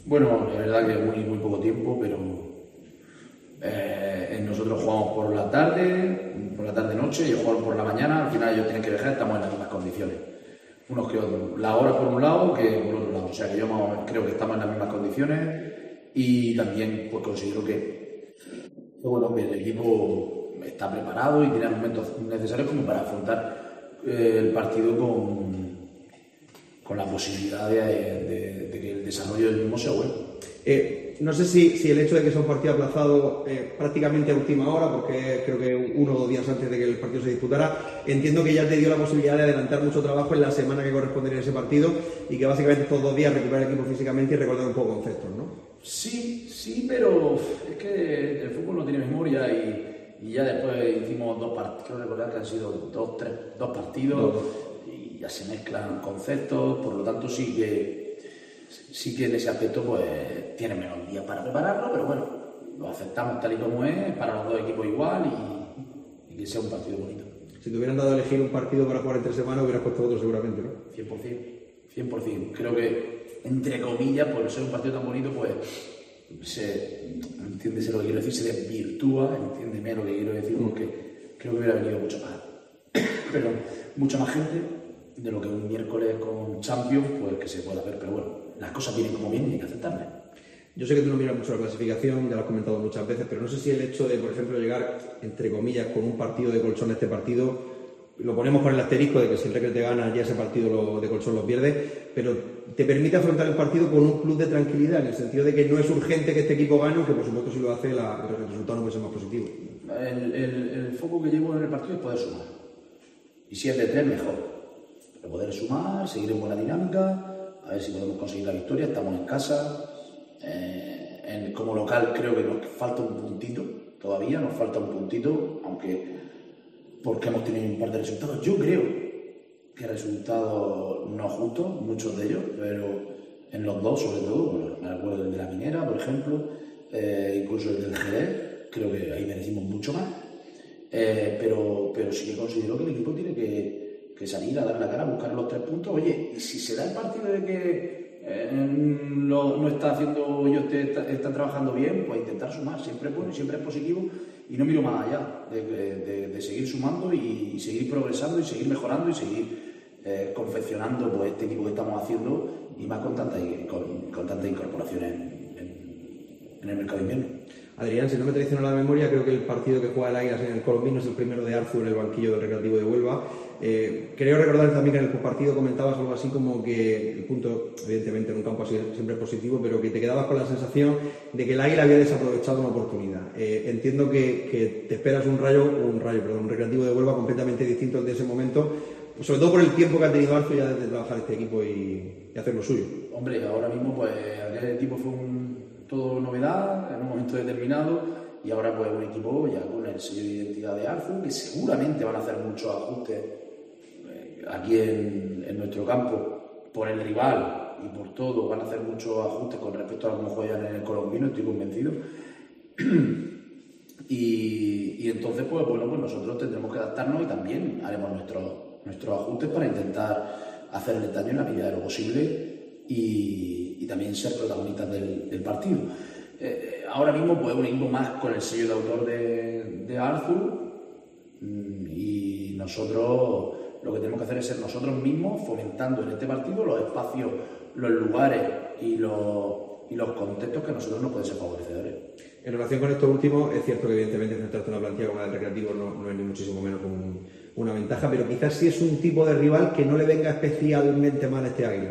Bueno, la verdad que muy poco tiempo, pero nosotros jugamos por la tarde-noche, ellos juegan por la mañana, al final ellos tienen que viajar, estamos en las mismas condiciones. Unos que otros, la hora por un lado que por otro lado, o sea que yo creo que estamos en las mismas condiciones y también pues considero que bueno, el equipo está preparado y tiene los momentos necesarios como para afrontar el partido con la posibilidad de que el desarrollo del mismo sea bueno. No sé si el hecho de que sea un partido aplazado prácticamente a última hora, porque creo que 1 o 2 días antes de que el partido se disputara, entiendo que ya te dio la posibilidad de adelantar mucho trabajo en la semana que correspondería a ese partido y que básicamente estos 2 días recuperar el equipo físicamente y recordar un poco conceptos, ¿no? Sí, pero es que el fútbol no tiene memoria y ya después hicimos 2 partidos, creo recordar que han sido 2 partidos y ya se mezclan conceptos, por lo tanto sí que en ese aspecto pues tiene menos días para prepararlo, pero bueno, lo aceptamos tal y como es, para los 2 equipos igual y que sea un partido bonito. Si te hubieran dado a elegir un partido para jugar entre semana, hubieras puesto otro seguramente, ¿no? 100%. Creo que, entre comillas, por ser un partido tan bonito, pues entiéndese lo que quiero decir, se desvirtúa, entiéndeme lo que quiero decir, porque creo que hubiera venido mucha más gente de lo que un miércoles con Champions, pues que se pueda ver, pero bueno, las cosas vienen como vienen y hay que aceptarlas. Yo sé que tú no miras mucho la clasificación, ya lo has comentado muchas veces, pero no sé si el hecho de, por ejemplo, llegar, entre comillas, con un partido de colchón a este partido, lo ponemos con el asterisco de que si el Recre te gana, ya ese partido de colchón lo pierde, pero te permite afrontar el partido con un plus de tranquilidad, en el sentido de que no es urgente que este equipo gane, que por supuesto si lo hace, el resultado no puede ser más positivo. El foco que llevo en el partido es poder sumar. Y si es de 3, mejor. Pero poder sumar, seguir en buena dinámica, a ver si podemos conseguir la victoria, estamos en casa. Como local creo que nos falta un puntito, todavía nos falta un puntito, aunque porque hemos tenido un par de resultados, yo creo que resultados no justos, muchos de ellos, pero en los 2 sobre todo, bueno, me acuerdo del de la Minera, por ejemplo, incluso el del Jerez, creo que ahí merecimos mucho más, pero sí que considero que el equipo tiene que salir a dar la cara, a buscar los 3 puntos. Oye, y si se da el partido de que no está haciendo, ellos están trabajando bien, pues intentar sumar, siempre es bueno, siempre es positivo y no miro más allá de seguir sumando y seguir progresando y seguir mejorando y seguir confeccionando pues, este equipo que estamos haciendo y más con tantas incorporaciones en el mercado de invierno. Adrián, si no me traiciono la memoria, creo que el partido que juega el Águilas en el Colombino es el primero de Arzu en el banquillo del Recreativo de Huelva. Creo recordar también que en el partido comentabas algo así como que el punto, evidentemente en un campo así siempre es positivo, pero que te quedabas con la sensación de que el Águila había desaprovechado una oportunidad. Entiendo que te esperas un Recreativo de Huelva completamente distinto al de ese momento, sobre todo por el tiempo que ha tenido Arzu ya de trabajar este equipo y hacer lo suyo. Hombre, ahora mismo pues aquel equipo fue todo novedad en un momento determinado y ahora pues un equipo ya con el sello de identidad de Arzu que seguramente van a hacer muchos ajustes aquí en nuestro campo por el rival y por todo, van a hacer muchos ajustes con respecto a cómo juegan en el Colombino, estoy convencido. Y entonces pues nosotros tendremos que adaptarnos y también haremos nuestros ajustes para intentar hacerle daño en la medida de lo posible y también ser protagonistas del partido. Ahora mismo pues un equipo más con el sello de autor de Arzu y nosotros lo que tenemos que hacer es ser nosotros mismos fomentando en este partido los espacios, los lugares y los contextos que a nosotros nos pueden ser favorecedores. En relación con esto último, es cierto que evidentemente enfrentarse a una plantilla como la del Recreativo no es ni muchísimo menos una ventaja, pero quizás sí es un tipo de rival que no le venga especialmente mal a este Águila,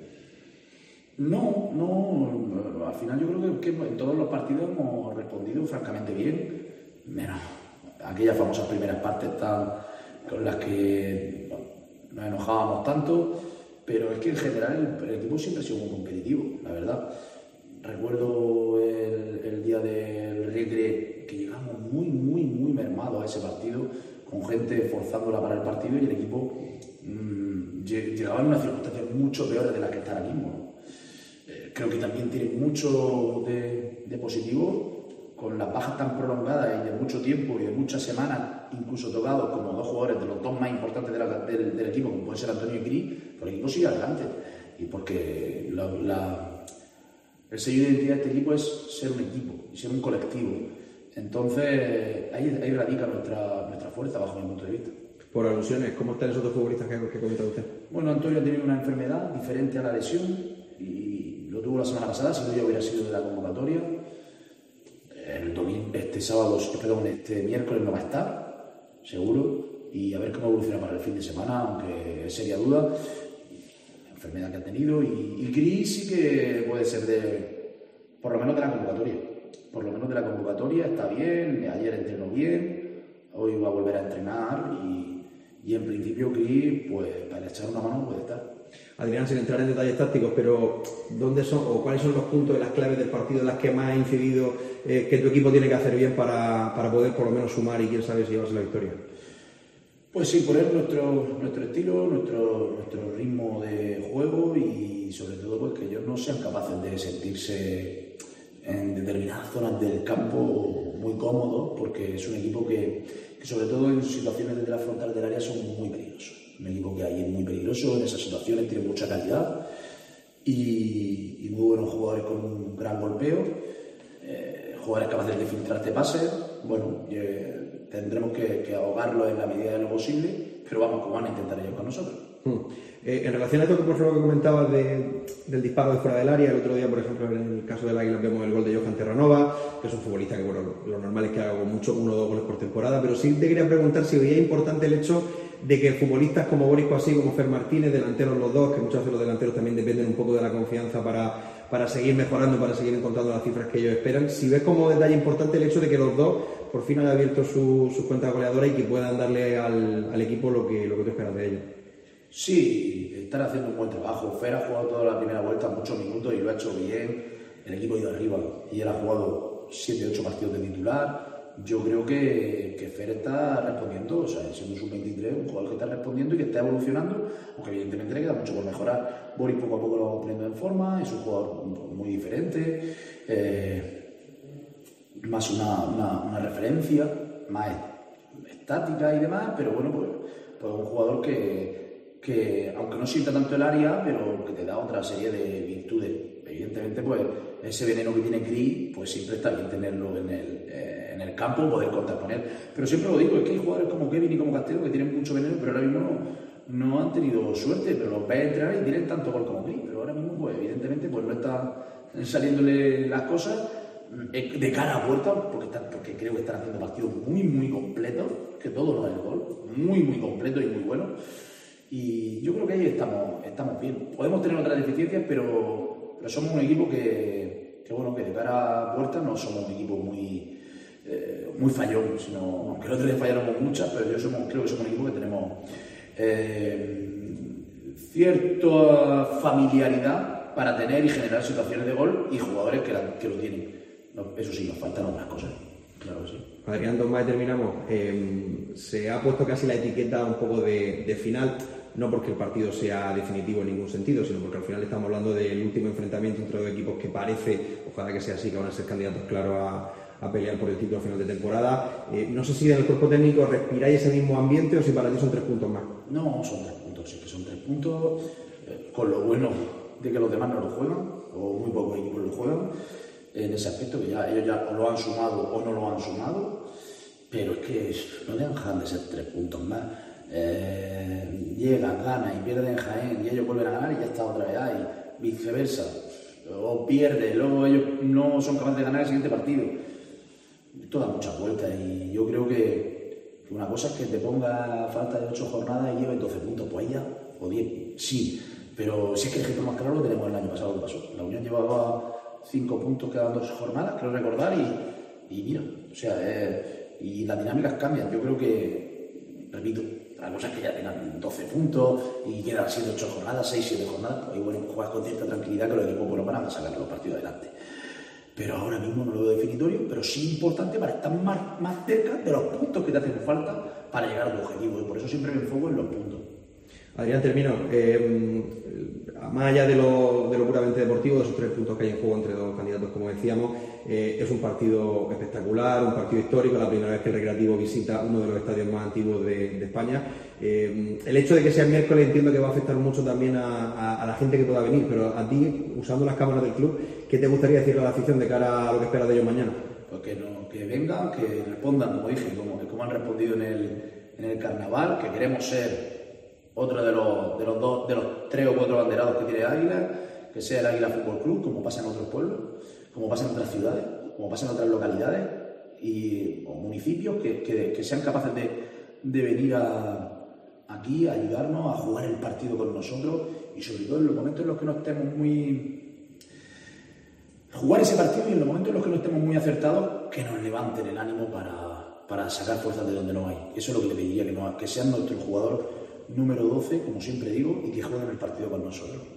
¿no? No, al final yo creo que en todos los partidos hemos respondido francamente bien, menos aquellas famosas primeras partes con las que nos enojábamos tanto, pero es que en general el equipo siempre ha sido muy competitivo, la verdad. Recuerdo el día del Recre que llegamos muy mermados a ese partido, con gente forzándola para el partido y el equipo llegaba en unas circunstancias mucho peores de las que está ahora mismo, ¿no? Creo que también tiene mucho de positivo, con las bajas tan prolongadas y de mucho tiempo y de muchas semanas, incluso tocados como 2 jugadores de los 2 más importantes del equipo, como puede ser Antonio y Cris, pero el equipo sigue adelante y porque El sello de identidad de este equipo es ser un equipo y ser un colectivo. Entonces, ahí radica nuestra fuerza, bajo mi punto de vista. Por alusiones, ¿cómo están esos otros futbolistas que ha comentado usted? Bueno, Antonio ha tenido una enfermedad diferente a la lesión y lo tuvo la semana pasada, si no yo hubiera sido de la convocatoria. Este miércoles no va a estar, seguro, y a ver cómo evoluciona para el fin de semana, aunque es seria duda, la enfermedad que ha tenido, y Cris sí que puede ser por lo menos de la convocatoria. Por lo menos de la convocatoria, está bien, ayer entrenó bien, hoy va a volver a entrenar y en principio Cris, pues para echar una mano puede estar. Adrián, sin entrar en detalles tácticos, pero ¿dónde son o cuáles son los puntos de las claves del partido en las que más ha incidido que tu equipo tiene que hacer bien para poder por lo menos sumar y quién sabe si llevarse la victoria? Pues sí, poner nuestro estilo, nuestro ritmo de juego y sobre todo pues, que ellos no sean capaces de sentirse en determinadas zonas del campo muy cómodos, porque es un equipo que sobre todo en situaciones desde la frontal del área son muy peligrosos. Un equipo que ahí es muy peligroso, en esas situaciones tiene mucha calidad y muy buenos jugadores con un gran golpeo, jugadores capaces de filtrarte pases. Bueno, tendremos que ahogarlo en la medida de lo posible, pero vamos, como van a intentar ellos con nosotros. En relación a esto que comentabas del disparo de fuera del área, el otro día, por ejemplo, en el caso del Águila vemos el gol de Johan Terranova, que es un futbolista que, bueno, lo normal es que haga mucho 1 o 2 goles por temporada, pero sí te quería preguntar si veía importante el hecho de que futbolistas como Boris Coasí, como Fer Martínez, delanteros los dos, que muchas veces los delanteros también dependen un poco de la confianza para seguir mejorando, para seguir encontrando las cifras que ellos esperan. Si ves como detalle importante el hecho de que los dos por fin han abierto sus cuentas goleadoras y que puedan darle al equipo lo que tú esperas de ellos. Sí, están haciendo un buen trabajo. Fer ha jugado toda la primera vuelta muchos minutos y lo ha hecho bien. El equipo ha ido arriba y él ha jugado 7-8 partidos de titular. Yo creo que Fer está respondiendo, o sea, siendo un sub-23, un jugador que está respondiendo y que está evolucionando, aunque evidentemente le queda mucho por mejorar. Boris poco a poco lo va poniendo en forma, es un jugador muy diferente, más una referencia, más estática y demás, pero bueno, pues un jugador que aunque no sienta tanto el área, pero que te da otra serie de virtudes. Evidentemente, pues ese veneno que tiene Cris, pues siempre está bien tenerlo en el campo, poder contraponer. Pero siempre lo digo, es que hay jugadores como Kevin y como Castelo que tienen mucho veneno, pero ahora mismo no han tenido suerte, pero los ves entrenar y tienen tanto gol como Cris. Pero ahora mismo, pues evidentemente, pues no están saliéndole las cosas de cara a puerta, porque creo que están haciendo partidos muy, muy completos, que todo no es el gol, muy, muy completos y muy buenos. Y yo creo que ahí estamos bien. Podemos tener otras deficiencias, pero somos un equipo que de cara a puertas no somos un equipo muy fallón, sino, aunque el otro día fallaron muchas, pero creo que somos un equipo que tenemos cierta familiaridad para tener y generar situaciones de gol y jugadores que lo tienen. Eso sí, nos faltan otras cosas. Claro que sí. Adrián, dos más y terminamos. Se ha puesto casi la etiqueta un poco de final, no porque el partido sea definitivo en ningún sentido, sino porque al final estamos hablando del último enfrentamiento entre dos equipos que parece, ojalá que sea así, que van a ser candidatos claros a pelear por el título a final de temporada. No sé si en el cuerpo técnico respiráis ese mismo ambiente o si para ti son 3 puntos más. No, son 3 puntos, sí que son 3 puntos, con lo bueno de que los demás no lo juegan, o muy pocos equipos lo juegan, en ese aspecto que ellos ya lo han sumado o no lo han sumado, pero es que no dejan de ser 3 puntos más. Llegan, ganan y pierden en Jaén y ellos vuelven a ganar y ya está otra vez ahí, viceversa, o pierden, luego ellos no son capaces de ganar el siguiente partido. Esto da muchas vueltas y yo creo que una cosa es que te ponga a falta de 8 jornadas y lleves 12 puntos, pues ya, o 10, sí, pero si es que el ejemplo más claro lo tenemos el año pasado que pasó. La Unión llevaba 5 puntos, quedan 2 jornadas, creo recordar, y mira, o sea, y las dinámicas cambian. Yo creo que, repito, la cosa es que ya tengan 12 puntos y quedan 7, 8 jornadas, 6, 7 jornadas, pues bueno, juegas con cierta tranquilidad que los equipos bueno, van a sacar los partidos adelante. Pero ahora mismo no lo veo definitorio, pero sí importante para estar más cerca de los puntos que te hacen falta para llegar a tu objetivo, y por eso siempre me enfoco en los puntos. Adrián, termino. Más allá de lo puramente deportivo, de esos 3 puntos que hay en juego entre dos candidatos, como decíamos. Es un partido espectacular, un partido histórico, la primera vez que el Recreativo visita uno de los estadios más antiguos de España. El hecho de que sea miércoles entiendo que va a afectar mucho también a la gente que pueda venir, pero a ti, usando las cámaras del club, ¿qué te gustaría decirle a la afición de cara a lo que espera de ellos mañana? Pues que vengan, que respondan, como dije, como han respondido en el carnaval, que queremos ser otro de los 3 o 4 banderados que tiene Águila, que sea el Águila Fútbol Club, como pasa en otros pueblos, como pasa en otras ciudades, como pasa en otras localidades o municipios, que sean capaces de venir aquí a ayudarnos a jugar el partido con nosotros, y sobre todo en los momentos en los que no estemos jugar ese partido, y en los momentos en los que no estemos muy acertados, que nos levanten el ánimo para sacar fuerzas de donde no hay. Eso es lo que le pediría, que sean nuestro jugador número 12, como siempre digo, y que jueguen el partido con nosotros.